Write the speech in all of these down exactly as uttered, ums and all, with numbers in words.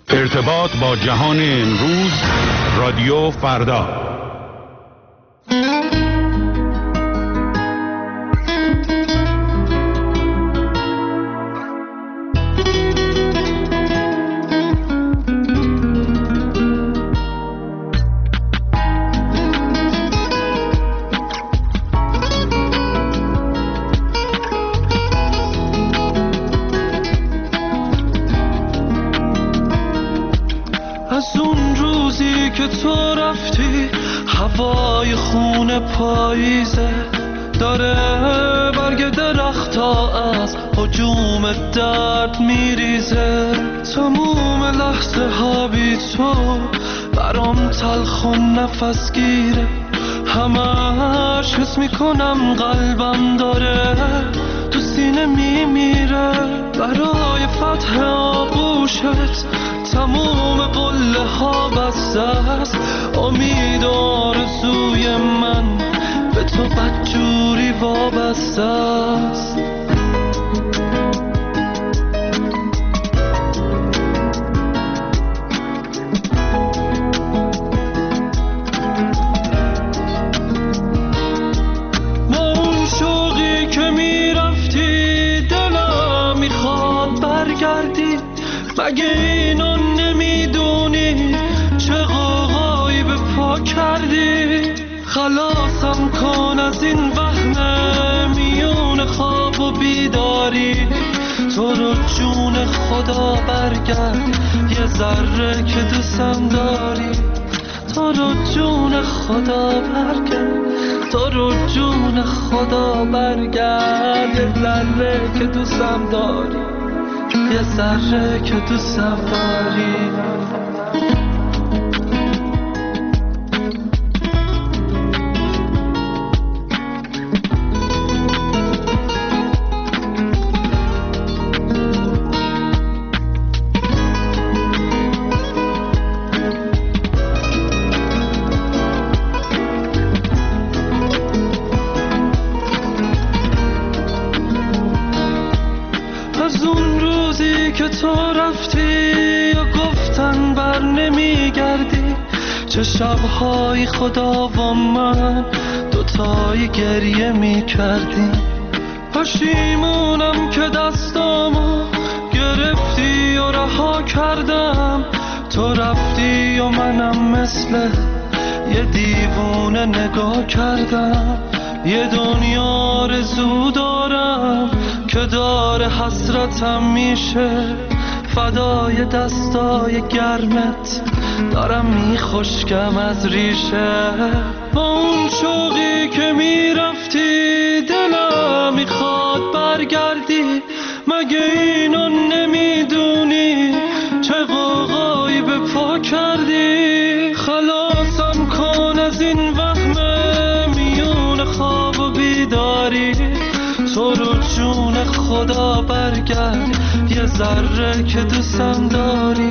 ارتباط با جهان امروز، رادیو فردا. هوای خون پاییزه داره برگ درختا از هجوم درد میریزه. تموم لحظه ها بی تو برام تلخ و نفس گیره. همش حس میکنم قلبم داره تو سینه میمیره. برای فتح آغوشت تموم قله ها بسته است. امید و آرزوی من به تو بدجوری وابسته است. با اون شوقی که میرفتی دلم میخواد برگردی. مگه اینو نمیدونی چه غوغایی به پا کردی؟ خلاصم کن از این وهم میون خواب و بیداری. تو رو جون خدا برگرد یه ذره که دوستم داری. تو رو جون خدا برگرد، تو رو جون خدا برگرد یه ذره که دوستم داری. یه ذره که دوستم داری. چه شب‌های خدا و من دوتایی گریه می کردیم. پشیمونم که دستامو گرفتی و رها کردم. تو رفتی و منم مثل یه دیوونه نگاه کردم. یه دنیا آرزو دارم که داره حسرتم میشه. فدای دستای گرمت دارم میخشکم از ریشه. با اون شوقی که میرفتی دلم میخواد برگردی. مگه اینو نمیدونی چه غوغایی به پا کردی؟ خلاصم کن از این وهم میون خواب و بیداری. تو رو جون خدا برگرد یه ذره که دوستم داری.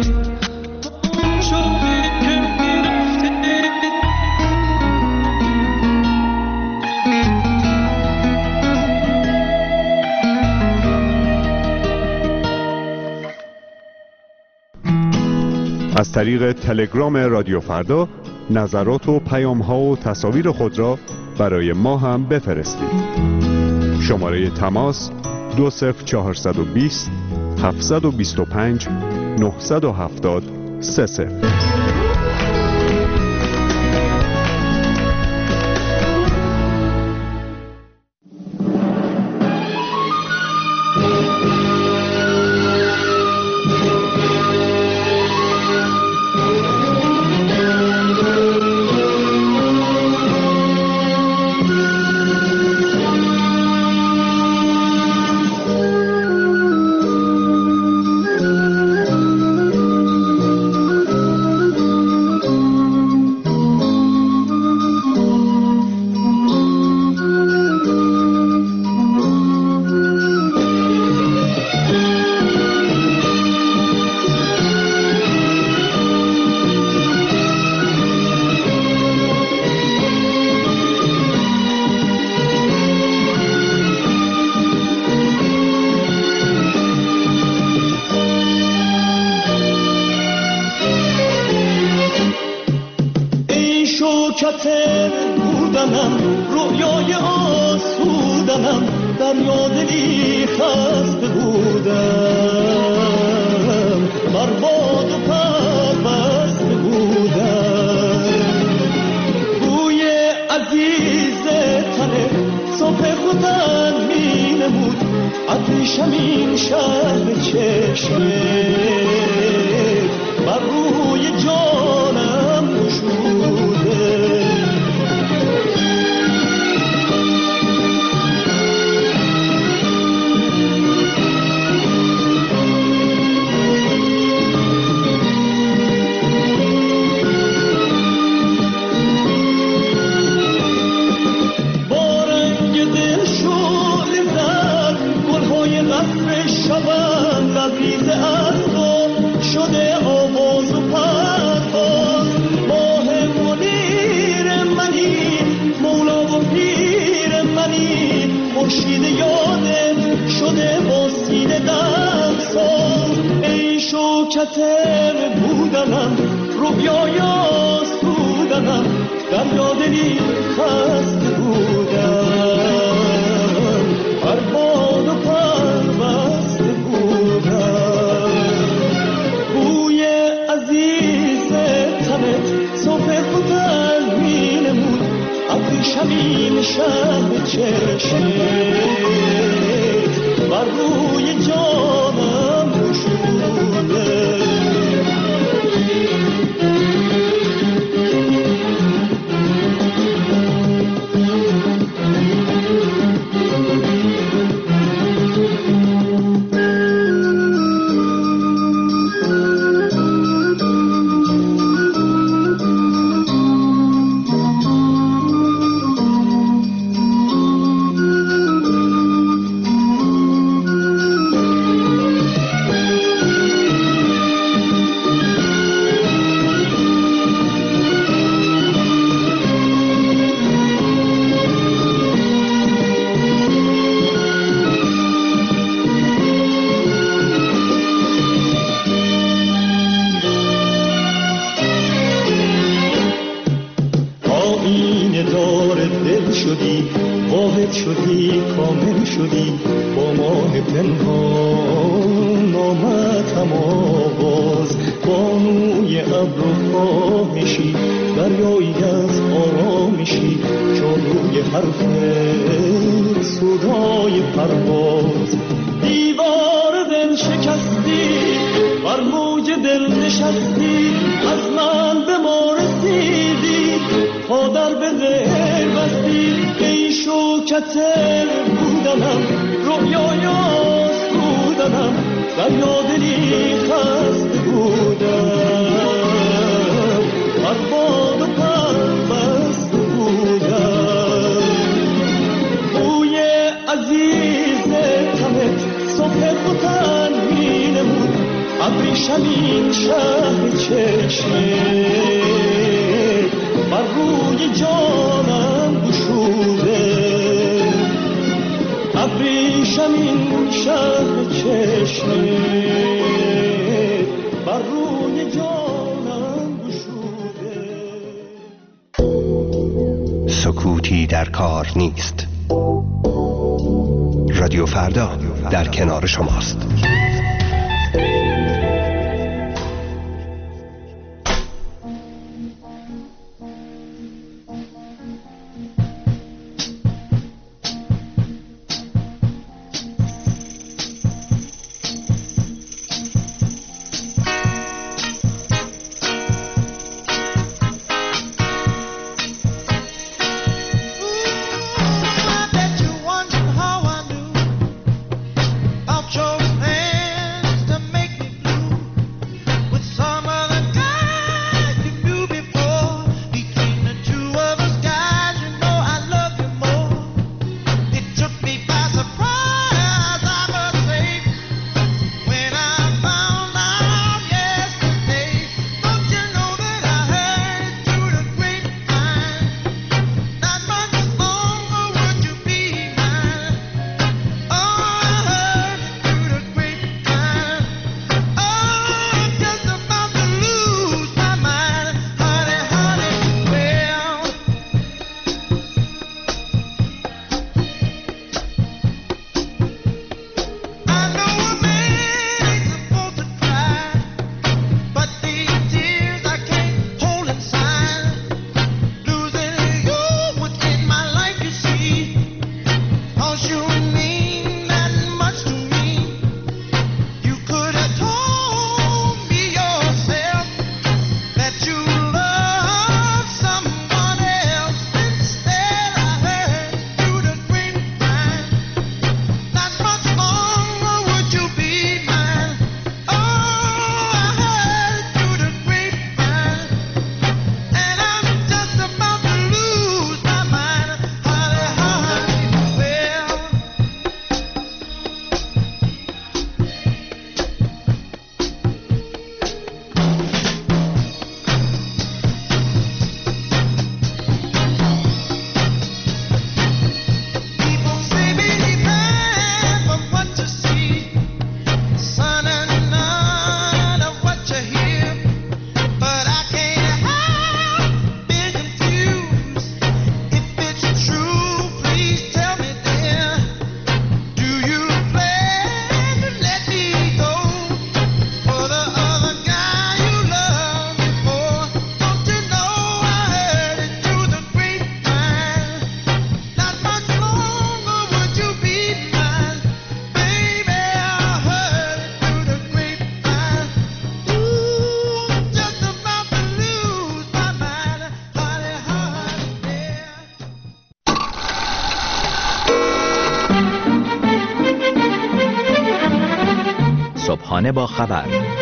از طریق تلگرام رادیو فردا نظرات و پیام ها و تصاویر خود را برای ما هم بفرستید. شماره تماس دو صفر چهارصد و بیست هفتصد و بیست و پنج نهصد و هفتاد سه صفر. شوکت بودنم، رویای آسودنم، در یادلی خسته بودم، برباد و پربسته بودم. بوی عزیز تنه صبح خودم می نمود، عطرشم این شهر چشمه بر روی جانم گشوده. با رنگ دل شعله زد گلهای قصر شبم، لبریز از تو شده آواز و پرواز. ماه منیر منی، مولا و پیر منی، خورشید یادت شده با سینه دمساز. ای شوکت بودنم، رویای آسودنم، در یادلی خسته بودم، پرباد و پربسته بودم. بوی عزیز تنت صبح خودم می نمود، عطرشم این شهر چشمت بر روی جانم گشوده. سکوتی در کار نیست. رادیو فردا در کنار شماست. Your hand صبحانه با خبر،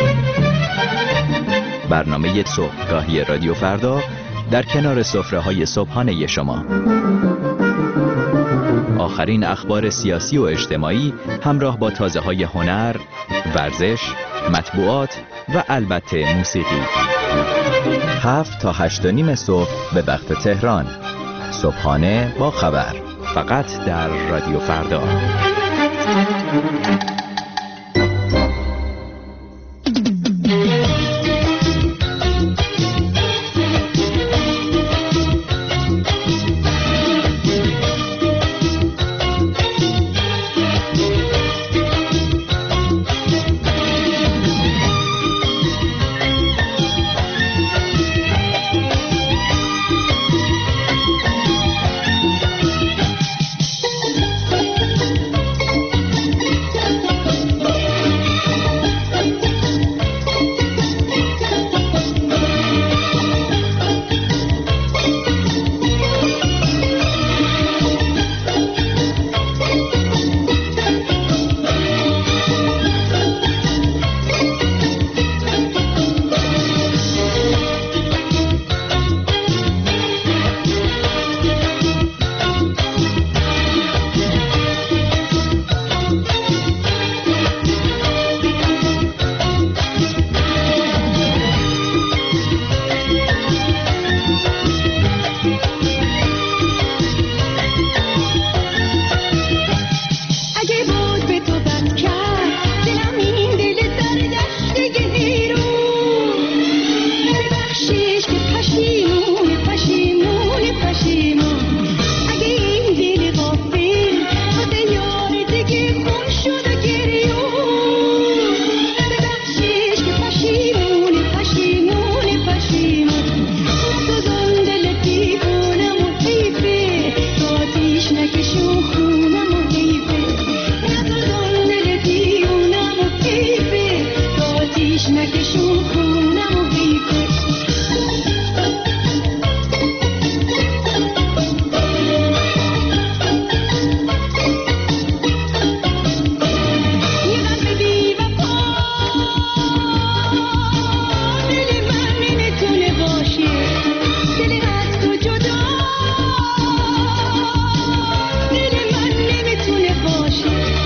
برنامه صبحگاهی رادیو فردا در کنار سفره‌های صبحانه شما. آخرین اخبار سیاسی و اجتماعی همراه با تازه‌های هنر، ورزش، مطبوعات و البته موسیقی. هفت تا هشت و نیم صبح به وقت تهران. صبحانه با خبر، فقط در رادیو فردا.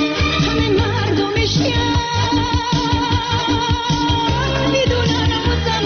میدونن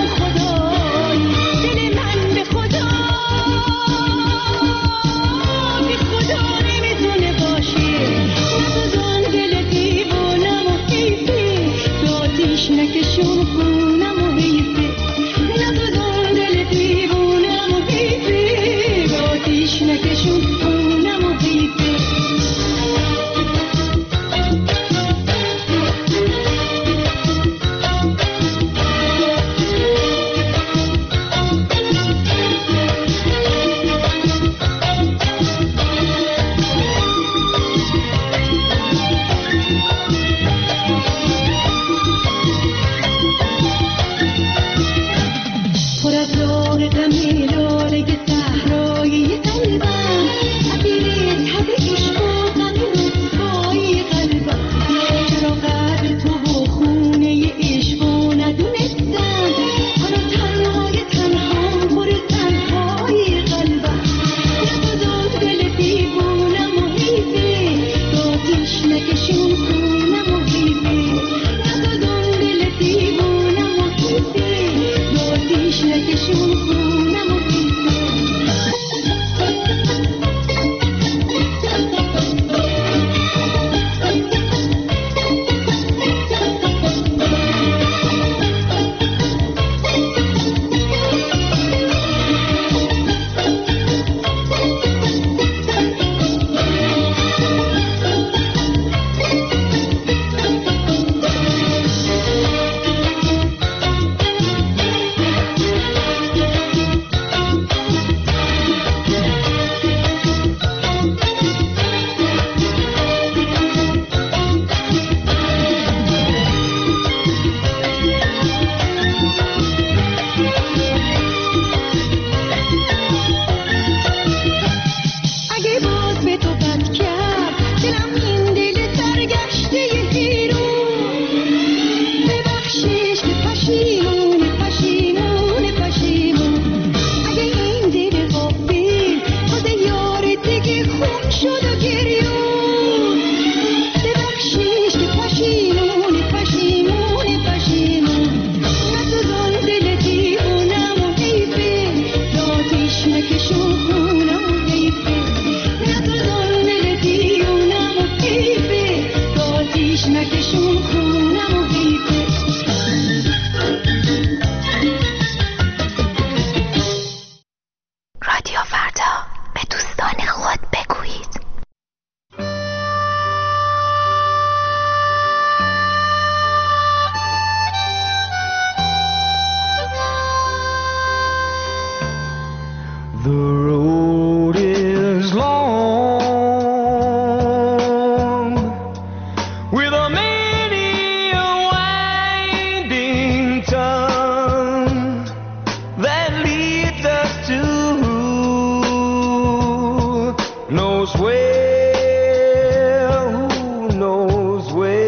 where, who knows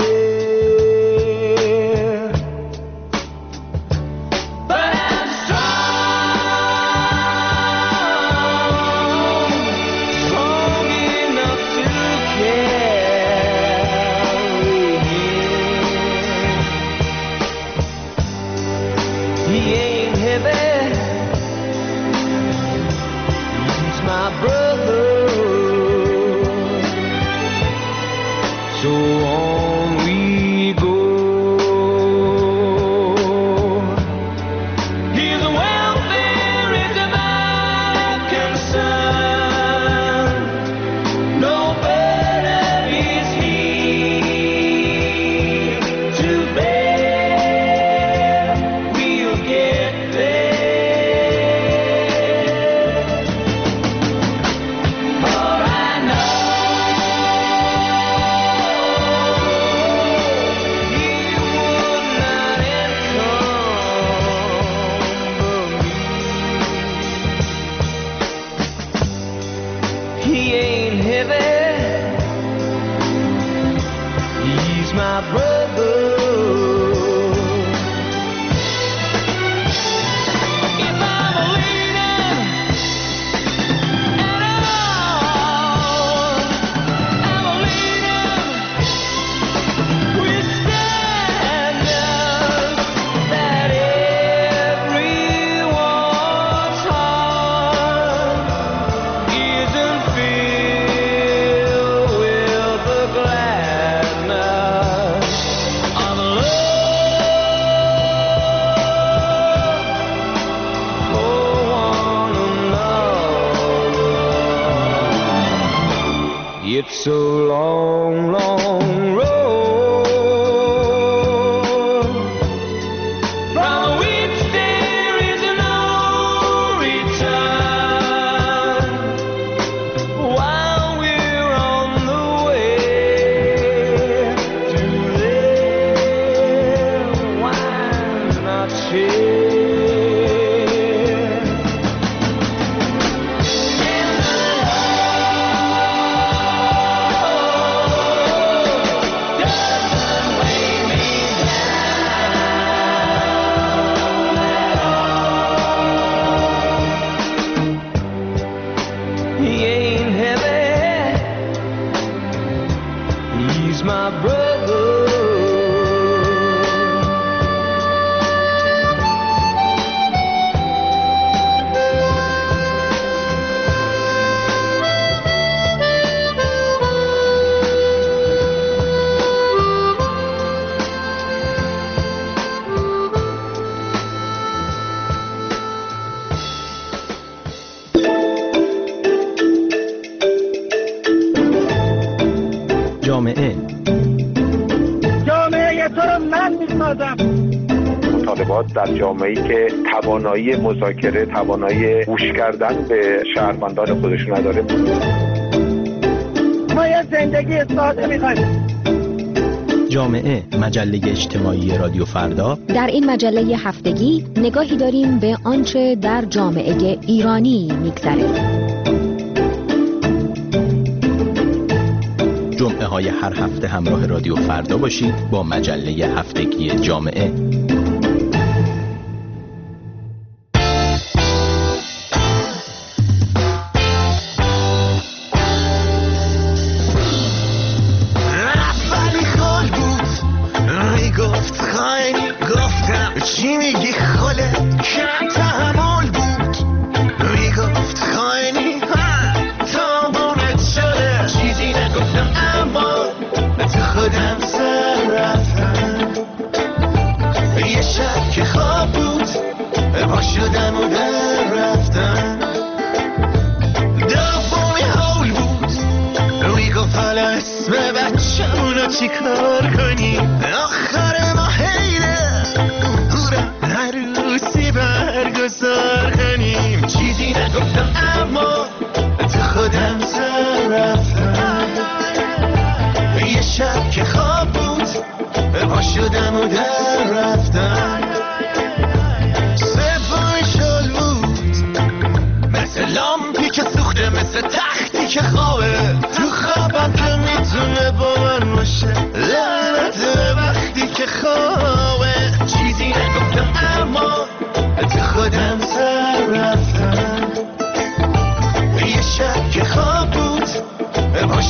where, but I'm strong, strong enough to carry him. He ain't heavy, he's my brother. So on we go. His welfare is my concern. No burden is he to bear. We'll get there. For I know he would not encumber me. He ain't heavy, he's my brother. If I'm leaning at all, I'm leaning with standards that everyone's heart isn't filled with the gladness of love. For one another. It's a long, long road from which there is no return. While we're on the way to there, why not share? He ain't heavy, he's my brother. جامعه جامعه تو رو من میسازم. مطالبات در جامعه‌ای که توانایی مذاکره، توانایی گوش کردن به شهروندان خودشون نداره. ما یه زندگی ساده میخوایم. جامعه، مجله اجتماعی رادیو فردا. در این مجله هفتگی نگاهی داریم به آنچه در جامعه ایرانی میگذره. جمعه های هر هفته همراه رادیو فردا باشید با مجله هفتگی جامعه. چی میگی خاله کم تحمل بود میگفت خاینی تا بونت شده چیزی نگفتم اما تو خودم سر رفتم یه شب که خواب بود پا شدم و در رفتم دومی حول بود میگفت حالا اسم بچه‌مونو چی کار کنی آخر ما حیله عروسی برگزار کنیم چیزی نگفتم اما تو خودم سر رفتم یه شب که خواب بود پا شدم و در رفتم سومی شل بود مثل لامپی که سوخته مثل تختی که خوابه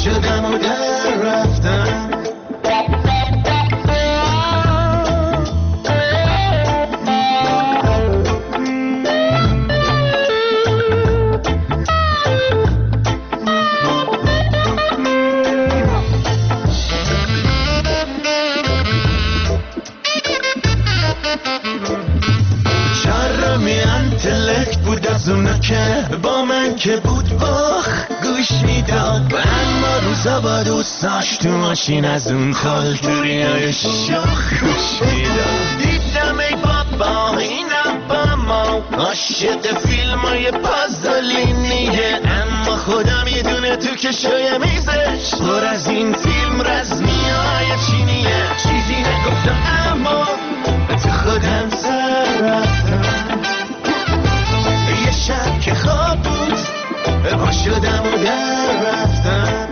شدم و در رفتم. اونا که با من که بود باخ گوش میداد و اما روزا با دوستاش تو ماشین از اون خالتوری های شاخ گوش میداد. دیدم ای بابا اینم با ما عاشق فیلم های پازلینیه، اما خودم یه دونه تو کشوی میزش پر از این فیلم رزمی های چینیه. چیزی نگفتم اما تو خودم سر رفتم. یه شب که خواب بود پا شدم و در رفتم.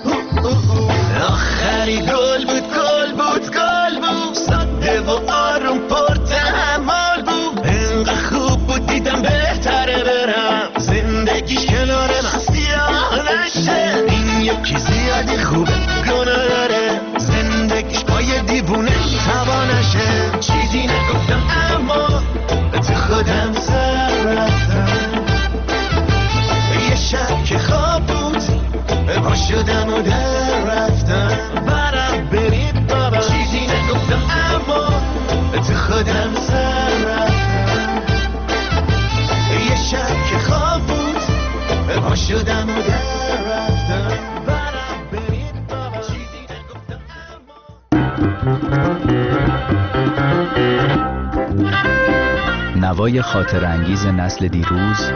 آخری گل بود گل بود گل بود ساده و آروم پر تحمل بود. انقدر خوب بود دیدم بهتره برم زندگیش کنار من سیاه نشه. این یکی زیادی خوبه گناه داره زندگیش با یه دیوونه تبا نشه. چیزی نگفتم اما تو خودم سر رفتم. یه شب که خواب بود پا شدم و در رفتم. برم برید بابا چیزی نگفتم اما تو خودم سر رفتم. یه شب که خواب بود پا شدم و در رفتم. برم برید بابا چیزی نگفتم اما. نوای خاطر انگیز نسل دیروز،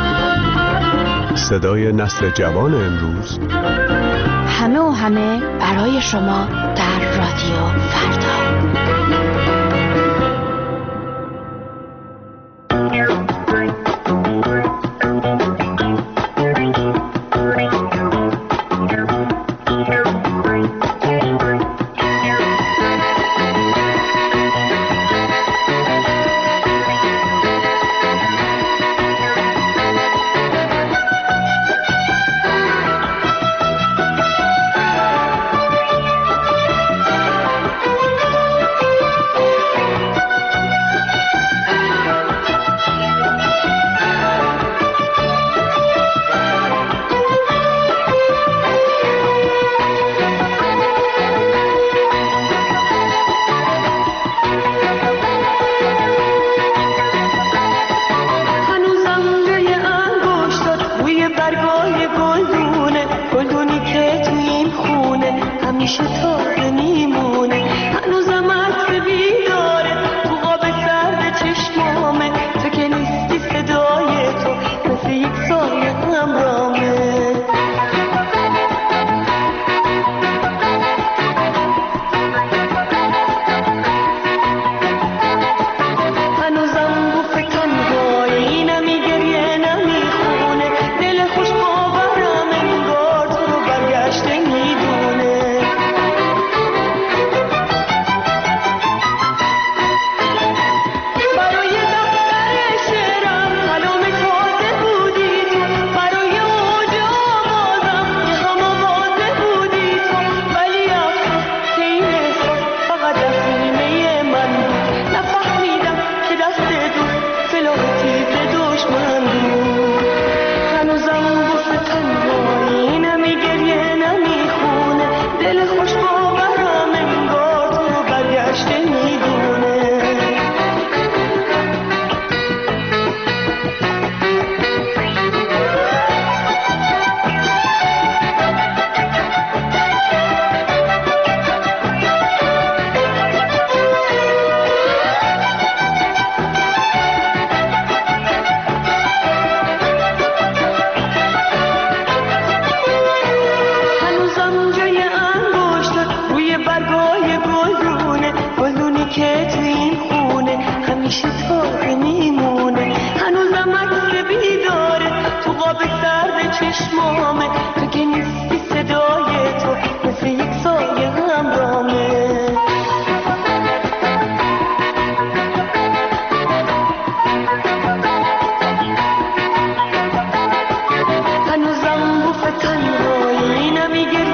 صدای نسل جوان امروز، همه و همه برای شما در رادیو فردا. نمیگه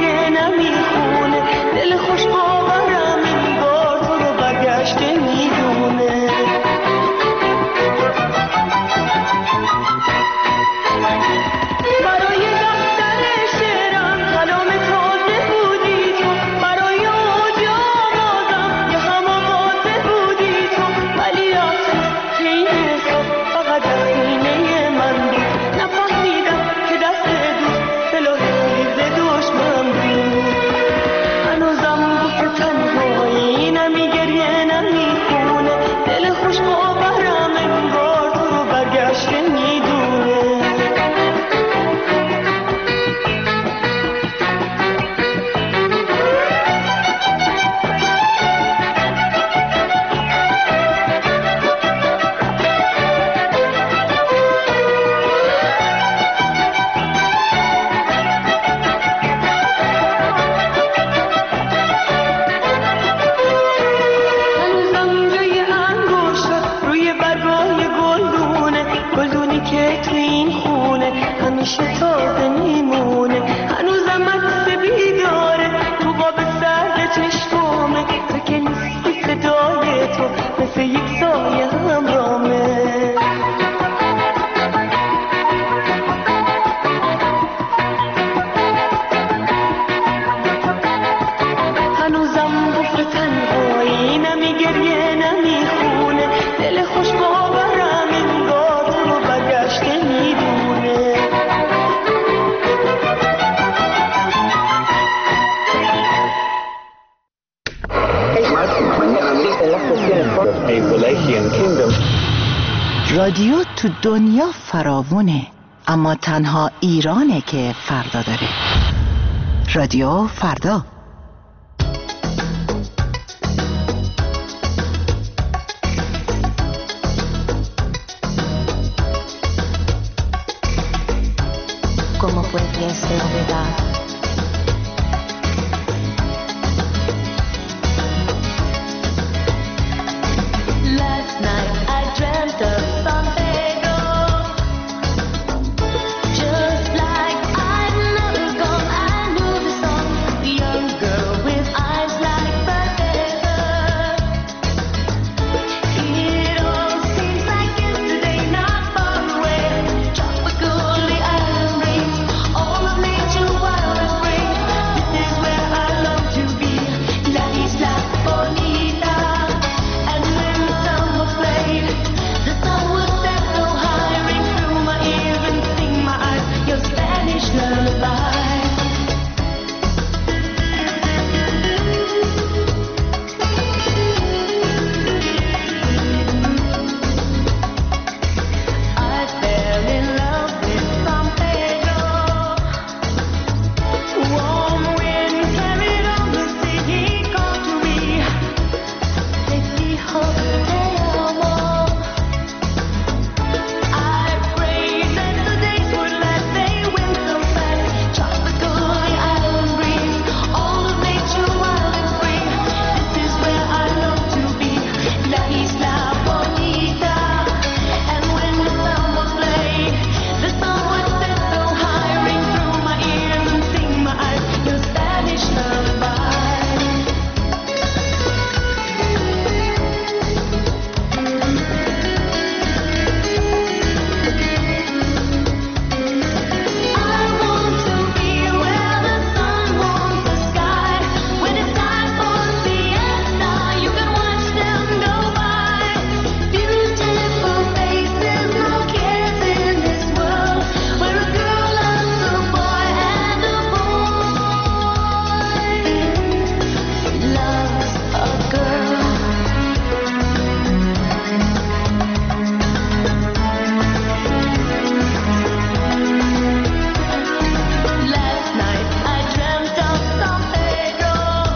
همیشه تازه میمونه، هنوزم عکس بیداره تو قاب سر چشمامه، تو که نیستی صدای تو مثل یک سایه همرامه. هنوزم بفر تنهایی نمیگریه نمیخونه، دل خوش باورم انگار تو رو بگشته میدونه. رادیو تو دنیا فراوونه، اما تنها ایرانه که فردا داره. رادیو فردا. ¿Cómo fue que esta novedad? Last night I dreamt of San Pedro, just like I'd never gone. I knew the song, the young girl with eyes like the desert. It all seems like yesterday, not far away. Tropical, the island breeze, all of nature wild and free. This is where I long to be, La Isla Bonita. And when the sun was played, the sun would set so high, ring through my ears and sting my eyes your Spanish lullaby. I fell in love with San Pedro. Warm wind carried on the sea, he called to me. Te dijo te amo. I prayed that the days would last, they went so fast. Tropical, the island breeze, all of nature wild and free. This is where I long to be, La Isla Bonita. And when the sun was played, the sun would set so high, ring through my ears and sting my eyes your Spanish lullaby. I want to be where the sun warms the sky. When it's time for siesta, you can watch them go by. Beautiful faces, no cares in this world, where a girl loves a boy and a boy loves a girl. Last night I dreamt of San Pedro.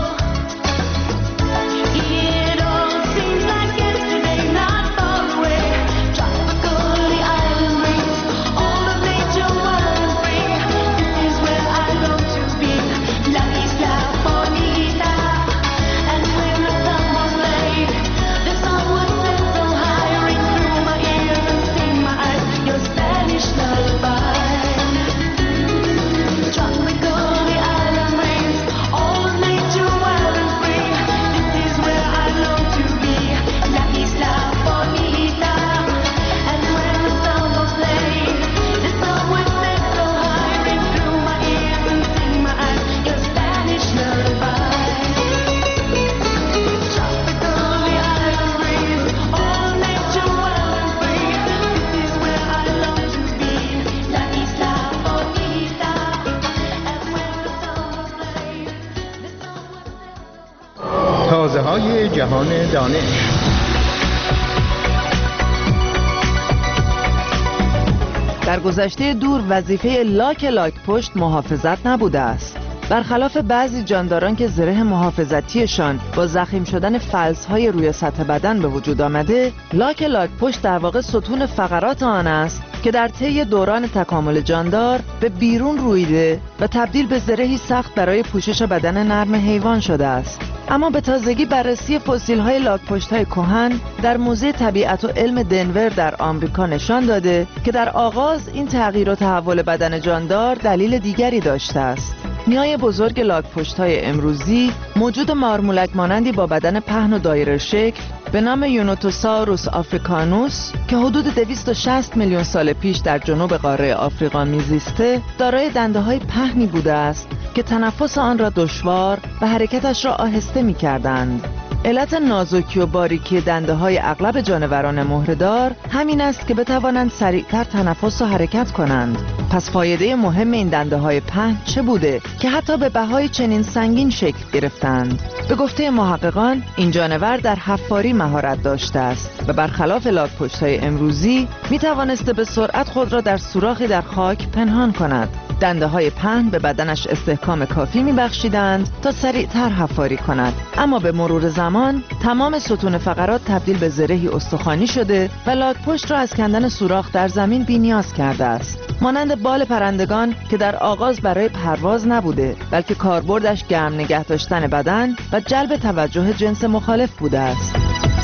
It all seems like yesterday, not far away. Tropical, the island breeze, all of nature wild and free. This is where I long to be, La Isla Bonita. And when the sun was laid, the sun would set so high, ring through my ears and sting my eyes your Spanish lullaby. Tropical, the island breeze, all of nature wild and free. This is where I long to be, La Isla Bonita. And when the sun was laid, the sun would set so high, ring through my ears and sting my eyes your Spanish lullaby. Tropical, the island breeze, all of nature wild and free. This is where I long to be, La Isla Bonita. And when the sun was laid, the sun would set so high. تازه های جهان دانش. در گذشته دور وظیفه لاک لاک پشت محافظت نبوده است. برخلاف بعضی جانداران که زره محافظتیشان با ضخیم شدن فلزهای روی سطح بدن به وجود آمده، لاک لاک‌پشت در واقع ستون فقرات آن است که در طی دوران تکامل جاندار به بیرون رویده و تبدیل به زرهی سخت برای پوشش بدن نرم حیوان شده است. اما به تازگی بررسی فسیل‌های لاک‌پشت‌های کهن در موزه طبیعت و علم دنور در آمریکا نشان داده که در آغاز این تغییر و تحول بدن جاندار دلیل دیگری داشته است. نیای بزرگ لاک‌پشت‌های امروزی موجود مارمولک مانندی با بدن پهن و دایره شکل به نام یونوتوساوروس آفریکانوس که حدود دویست و شصت میلیون سال پیش در جنوب قاره آفریقا میزیسته، دارای دنده‌های پهنی بوده است که تنفس آن را دشوار و حرکتش را آهسته می‌کردند. علت نازکی و باریکی دنده‌های اغلب جانوران مهره‌دار همین است که بتوانند سریعتر تنفس و حرکت کنند. پس فایده مهم این دنده‌های پهن چه بوده که حتی به بهای چنین سنگین شکل گرفتند؟ به گفته محققان این جانور در حفاری مهارت داشته است و برخلاف لاک‌پشت‌های امروزی می‌توانسته به سرعت خود را در سوراخی در خاک پنهان کند. دنده‌های پهن به بدنش استحکام کافی می‌بخشیدند تا سریعتر حفاری کند، اما به مرور زمان تمام ستون فقرات تبدیل به زرهی استخوانی شده و لاک‌پشت را از کندن سوراخ در زمین بی‌نیاز کرده است. مانند بال پرندگان که در آغاز برای پرواز نبوده، بلکه کاربردش گرم نگه داشتن بدن و جلب توجه جنس مخالف بوده است.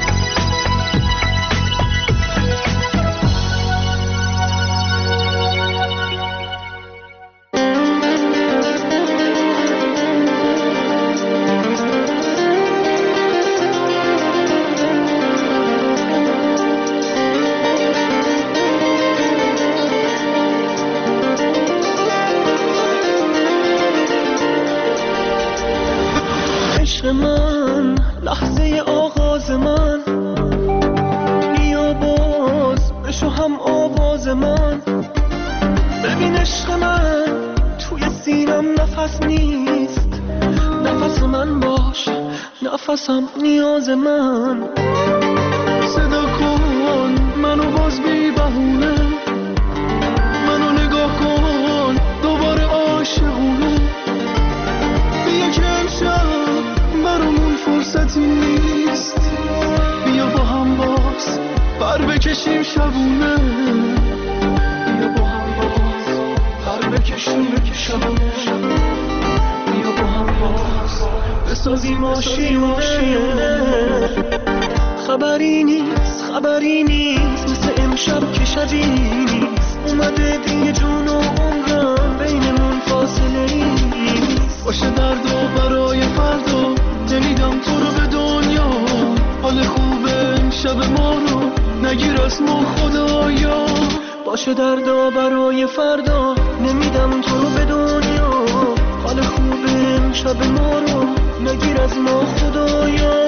من لحظه آغاز من بیا باز بشو هم آواز من ببین عشق من توی سینم نفس نیست نفس من باش نفسم نیاز من صدا کن منو باز بی بهونه منو نگاه کن دوباره عاشقونه بیا که امشب برامون فرصتی نیست بیا با هم باز پر بکشیم شبونه بیا با هم باز پر بکشیم شبونه بیا با هم باز بسازیم آشیونه خبری نیست خبری نیست مثل امشب که شبی نیست اومده دیگه جون و عمرم بینمون فاصله نیست باشه درد و برای فردا نمیدم تو رو به دنیا حال خوبه شب ما رو نگیر از ما خدایا باشه دردا برای فردا نمیدم تو رو به دنیا حال خوبه شب ما رو نگیر از ما خدایا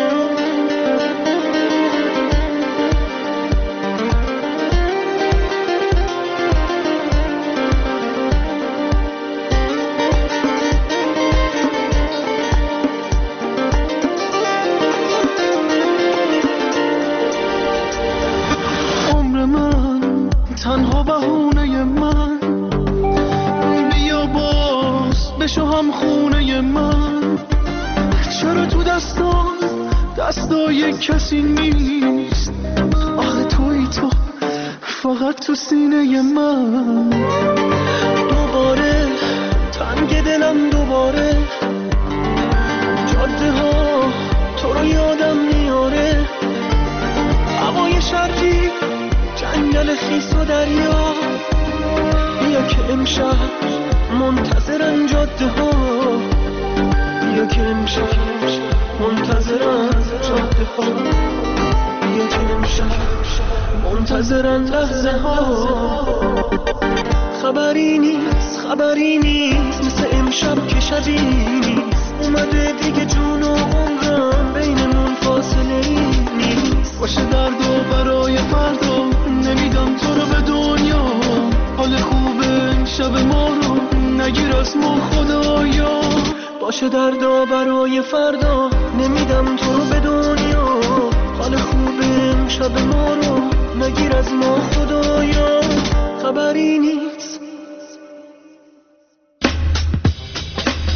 تنها بهونه من بیا باز بشو هم خونه من چرا تو دستان دستای کسی نیست آخه توی تو فقط تو سینه من دوباره تنگ دلم دوباره جاده ها تو رو یادم میاره هوای شرقی جنگل خیس و دریا بیا که امشب منتظرن جاده ها بیا که امشب منتظرن جاده ها بیا که امشب منتظرن لحظه ها خبری نیست خبری نیست مثل امشب که شبی نیست اومده دیگه جون و عمرم بینمون فاصله نیست باشه درد و برای فردا نمیدم تو رو به دنیا حال خوبه شب ما رو نگیر از ما خدایا باشه دردا برای فردا نمیدم تو رو به دنیا حال خوبه شب ما رو نگیر از ما خدایا خبری نیست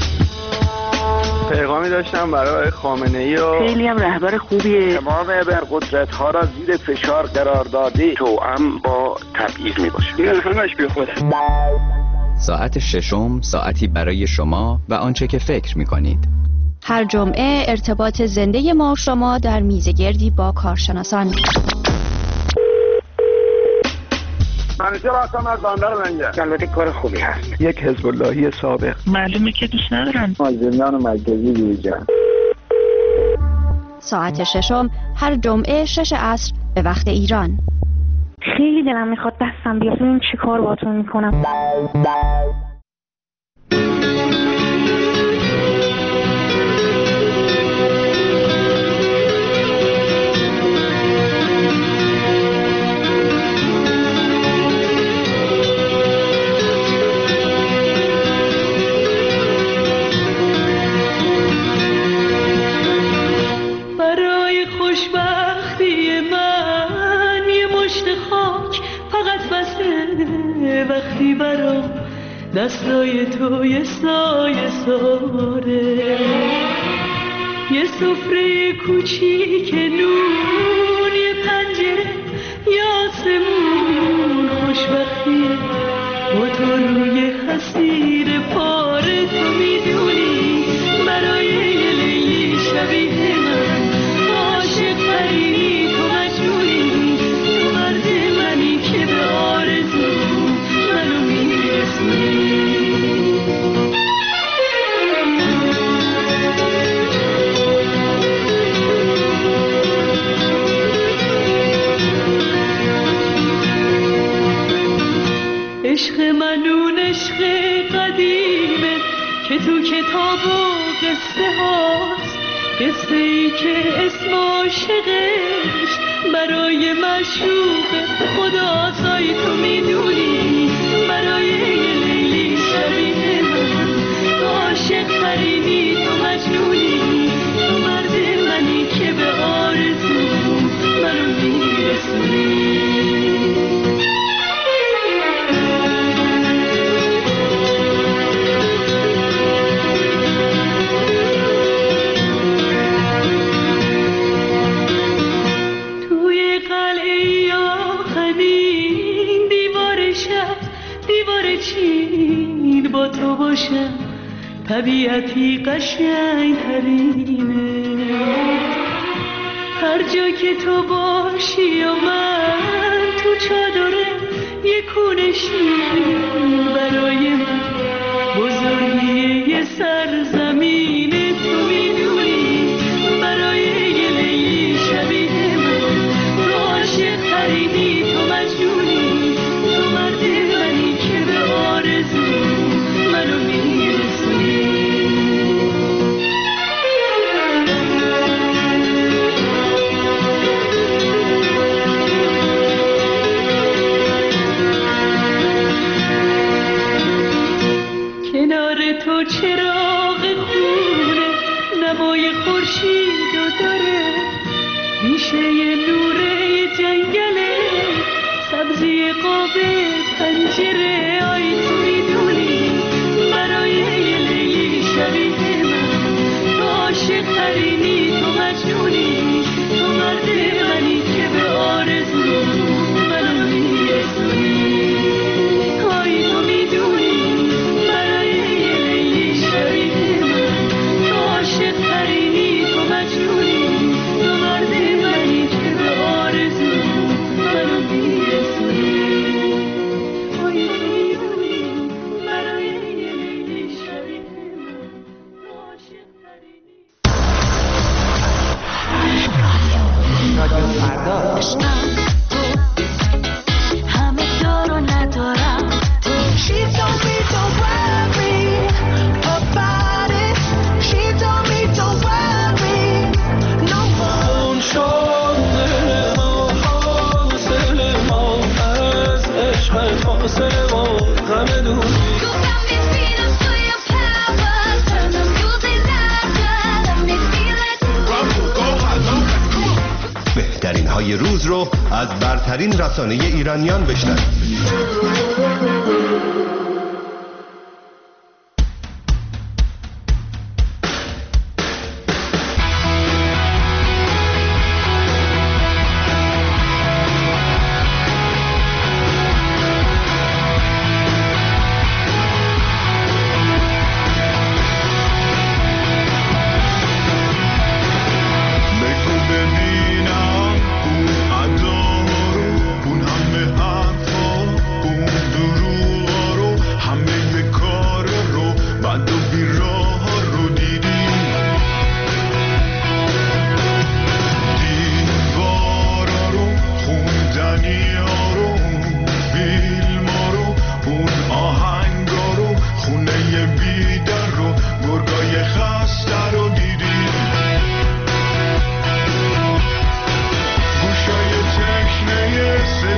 داشتم برای خامنه‌ای و خیلی هم رهبر خوبیه. تمام ابرقدرت ها را زیر فشار قرار داده توأم با تبعیض می باشه. این همش بی خوده. ساعت ششم ساعتی برای شما و آنچه که فکر می کنید. هر جمعه ارتباط زنده ما و شما در میزگردی با کارشناسان. منیجر هستم از بندر منجر. البته کار خوبی هست. یک حزب اللهی سابق. معلومه که دوست ندارن. ما زندان مرکزی بیرجن. ساعت ششم هر جمعه شش عصر به وقت ایران. خیلی دلم میخواد دستم بیاد ببینم چی کار باهاتون میکنم. برای خوشبختی من یه مشت خاک فقط بسه، وقتی برام دستای تو یه سایه ساره، یه سفره کوچیک نون، یه پنجره یه آسمون. خوشبختی با تو روی حسیر پاره، تو میدونی برای یه لیلی شبیه من عاشق ترینی، تو مجنونی، تو مرد منی که به آرزو منو میرسونی. عشق من اون عشق قدیمه که تو کتاب و قصه هاست، قصه ای که اسم عاشقش برای معشوق خداست. آی تو میدونی برای یه لیلی شبیه من عاشق ترینی، تو مجنونی، تو مرد منی که به آرزو منو میرسونی. با تو باشم طبیعتی قشنگ ترینه، هر جا که تو باشی و من تو چادره یه کونشی، برای من بزرگی یه سرزمینه. تو میدونی برای یه لیلی شبیه من تو عاشق ترینی، تو مجنونی، تو مرد منی که به آرزو منو میرسونی. کنار تو چراغ خونه نمای خورشید و داره، میشه یه نوره جنگله، سبزی قاب پنجره. آی تو میدونی برای یه لیلی شبیه من تو عاشق ترینی، تو مجنونی، تو مرد منی که به آرزو منو میرسونی. آی تو میدونی برای یه لیلی شبیه من تو عاشق ترینی، تو مجنونی، تو مرد منی که به آرزو منو میرسونی. آی تو میدونی برای یه لیلی شبیه من تو عاشق ترینی. رادیو فردا. همه دارو ندارم تو. She told me don't worry about it. She told me don't worry no more. اون شده ما حاصل ما از عشق فاصله ما غم دوری. You got me feeling for your power. Turn the music louder. Let me feel it. بهترین های روز رو از برترین رسانه ایرانیان بشنوید.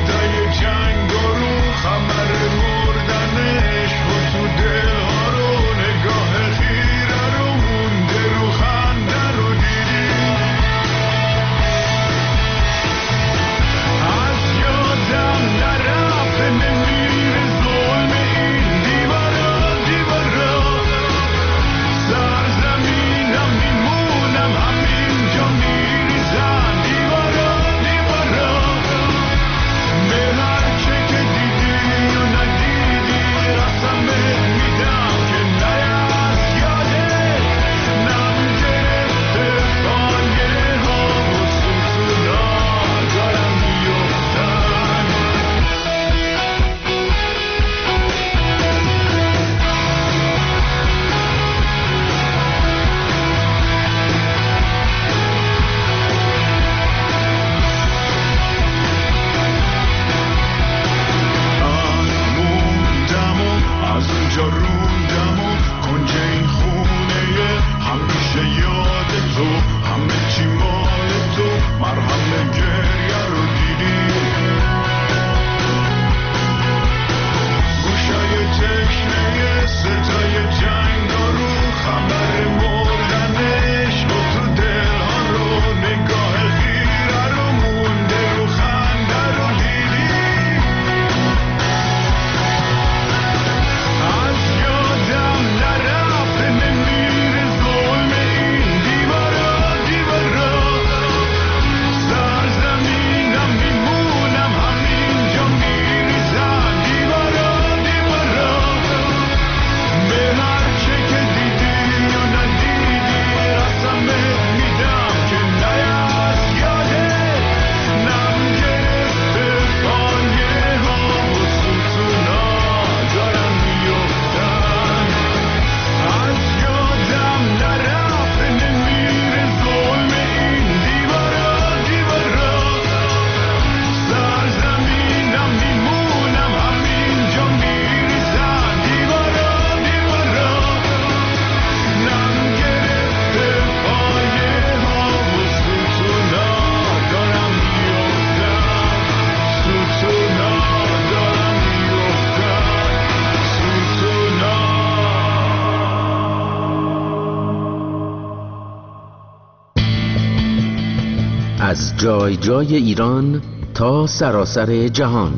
از جای جای ایران تا سراسر جهان.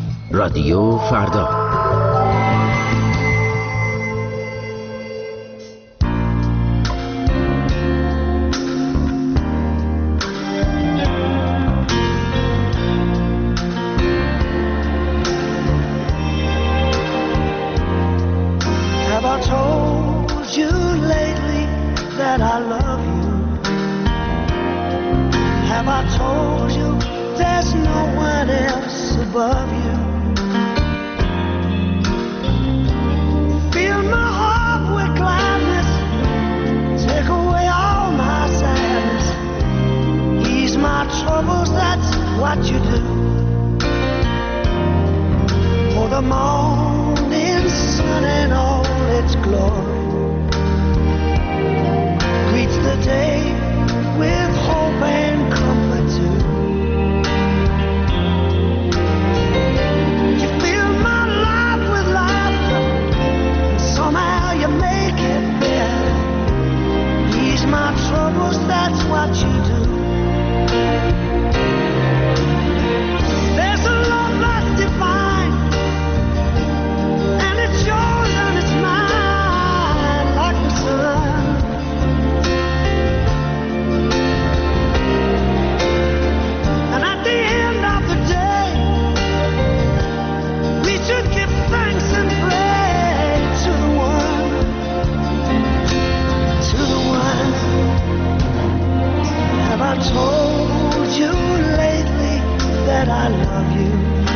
رادیو فردا. Have I told you lately that I love you? Have I told you there's no one else above you? Fill my heart with gladness, take away all my sadness, ease my troubles, that's what you do. For the morning sun and all its glory greets the day with hope and comfort too. You fill my life with laughter, and somehow you make it better. Ease my troubles, that's what you do. There's a love that's divine, and it's yours and it's mine, like the sun. And at the end of the day, we should give thanks and pray to the one, to the one. Have I told you lately that I love you?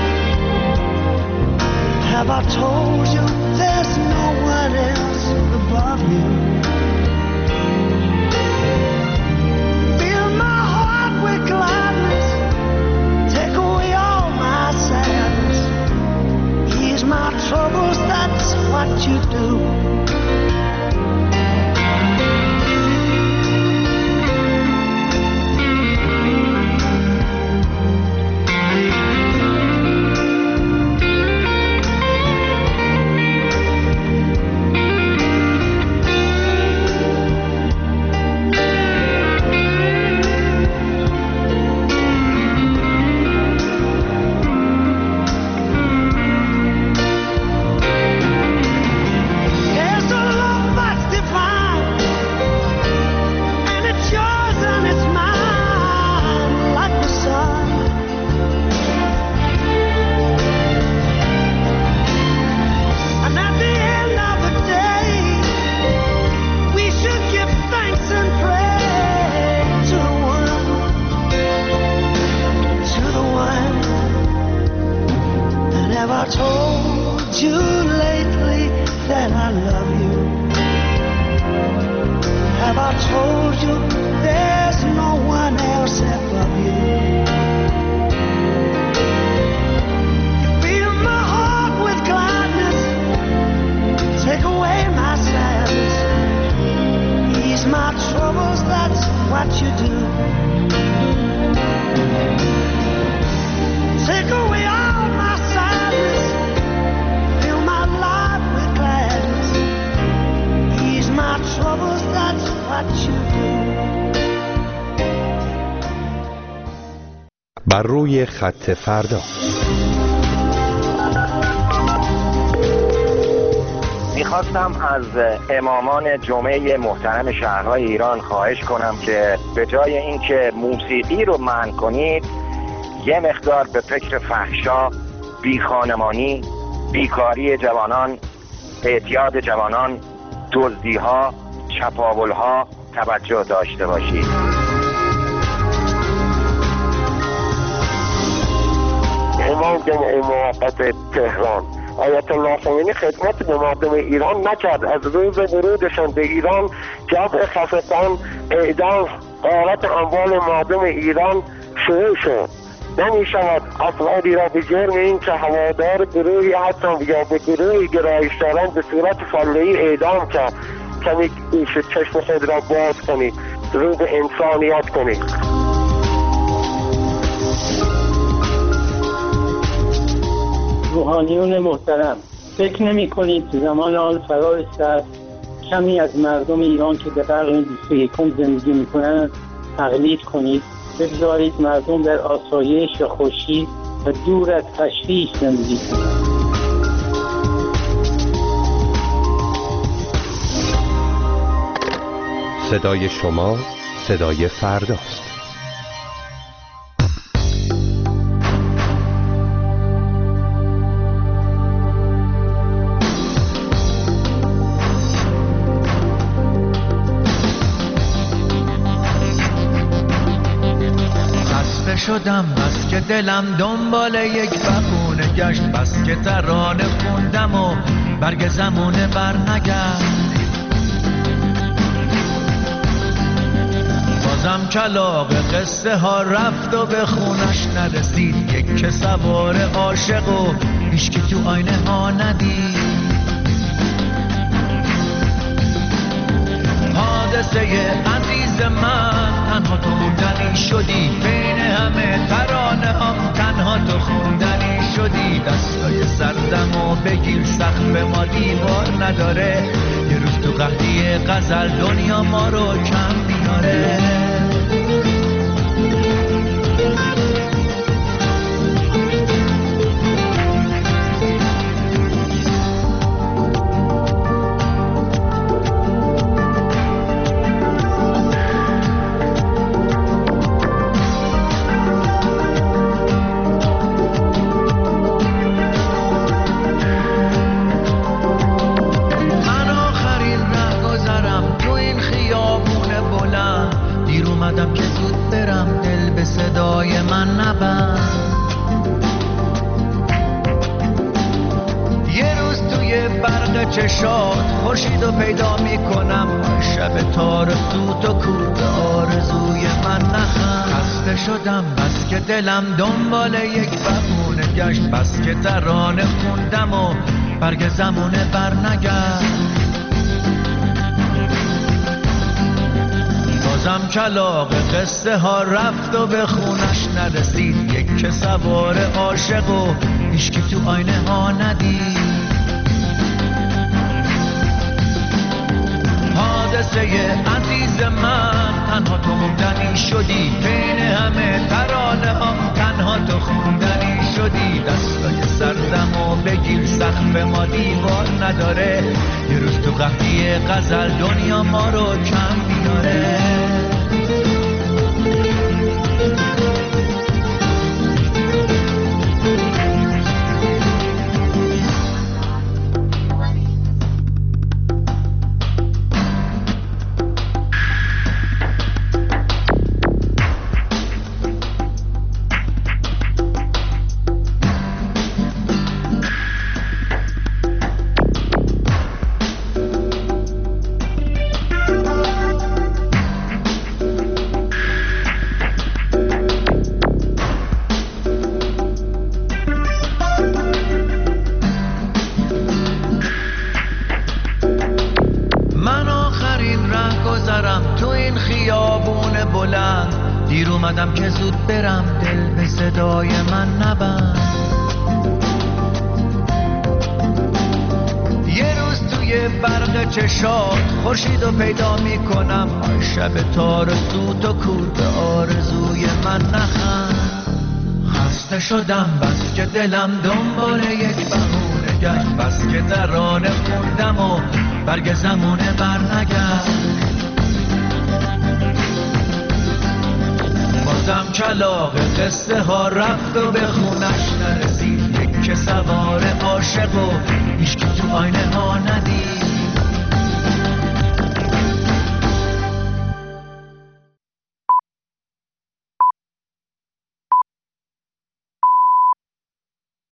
Have I told you there's no one else above you? Fill my heart with gladness, take away all my sadness, ease my troubles, that's what you do. Have I told you lately that I love you? Have I told you there's no one else above you? You fill my heart with gladness, take away my sadness, ease my troubles, that's what you do. Take away all my sadness, fill my life with gladness, ease my troubles, that's what you do. بر روی خط فردا. میخواستم از امامان جمعه محترم شهرهای ایران خواهش کنم که به جای اینکه موسیقی رو منع کنید، یه مقدار به فکر فحشا، بیخانمانی، بیکاری جوانان، اعتیاد جوانان، دزدی‌ها، چپاول‌ها توجه داشته باشید. امام جمعه موقت تهران آیت الله خمینی خدمت به مردم ایران نکرد. از روز ورودشان به ایران جبر خفقان، اعدام، غارت اموال مردم ایران شروع شد. نمی شود افرادی را به جرم این که هوادار گروهی هستند یا به گروهی گرایش دارند به صورت فله‌ای اعدام کرد. کمی چشم خود را باز کنید، رو به انسانیت کنید. روحانیون محترم، فکر نمی کنید زمان آن فرا رسیده است کمی از مردم ایران که در قرن بیست و یکم زندگی می کنند تقلید کنید؟ بگذارید مردم در آسایش و خوشی و دور از تشویش زندگی کنند. صدای شما صدای فرداست. شدم بس که دلم دنبال یک بخونه گشت، بس که ترانه خوندم و برگ زمونه برنگشت. بازم کلاغ قصه ها رفت و به خونش نرسید. یک که سوار عاشق و هیچ که تو آینه ها ندید. حادثه عزیز من تنها تو موندنی شدی، بین همه ترانه هم تنها تو خوندنی شدی. دستای سردم و بگیر سقف ما دیوار نداره، یه روز تو قحطی غزل دنیا ما رو کم میاره. چشات خورشید رو پیدا میکنم، شب تار سوت و کوت آرزوی من نخم. خسته شدم بس که دلم دنبال یک بهونه گشت، بس که ترانه خوندم و برگ زمونه برنگشت. بازم کلاغ قصه ها رفت و به خونش نرسید. یک که سوار عاشق و هیچ که تو آینه ها ندید. حادثه عزیز من تنها تو موندنی شدی، بین همه ترانه هم تنها تو خوندنی شدی. دستای سردم و بگیر سقف ما دیوار نداره، یه روز تو قحطی غزل دنیا ما رو کم میاره. اومدم که زود برم، دل به صدای من نبند. یه روز توی برق چشات خورشید رو پیدا میکنم، شب تار سوت و کور به آرزوی من نخند. خسته شدم بس که دلم دنبال یک بهونه گشت، بس که ترانه خوندم و برگ زمونه برنگشت. بازم کلاغ قصه ها رفت و به خونش نرسید.